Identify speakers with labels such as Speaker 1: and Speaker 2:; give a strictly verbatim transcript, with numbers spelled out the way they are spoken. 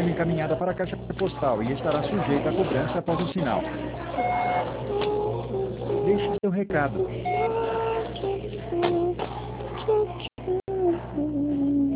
Speaker 1: forma encaminhada para a caixa postal e estará sujeita à cobrança após o sinal. Deixe seu recado.